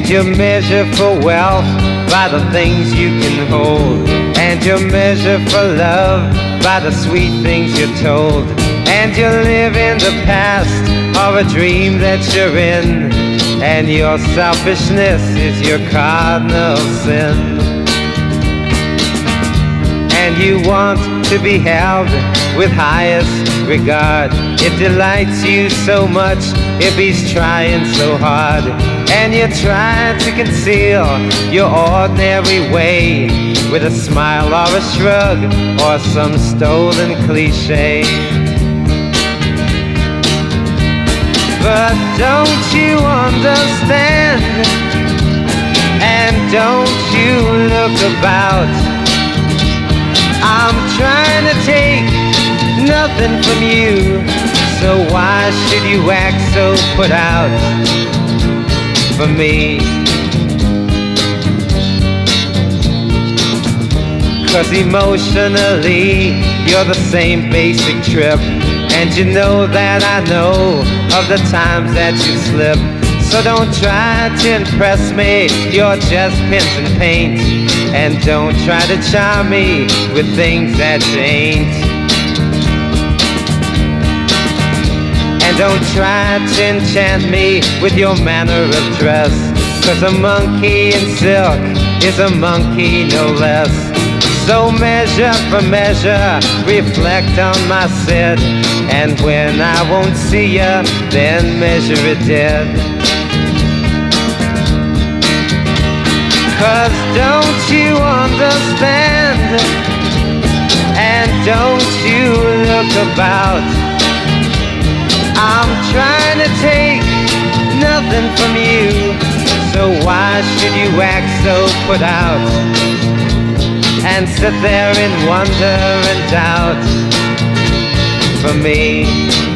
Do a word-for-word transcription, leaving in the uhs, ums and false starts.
And you measure for wealth by the things you can hold. And you measure for love by the sweet things you're told. And you live in the past of a dream that you're in. And your selfishness is your cardinal sin. And you want to be held with highest regard. It delights you so much if he's trying so hard. And you try to conceal your ordinary way with a smile or a shrug or some stolen cliche. But don't you understand? And don't you look about? I'm trying to take nothing from you, so why should you act so put out for me? 'Cause emotionally you're the same basic trip. And you know that I know of the times that you slip. So don't try to impress me, you're just pins and paint. And don't try to charm me with things that you ain't. And don't try to enchant me with your manner of dress. 'Cause a monkey in silk is a monkey no less. So measure for measure, reflect on my sit. And when I won't see ya, then measure it dead. 'Cause don't you understand? And don't you look about? I'm trying to take nothing from you, so why should you act so put out? And sit there in wonder and doubt for me?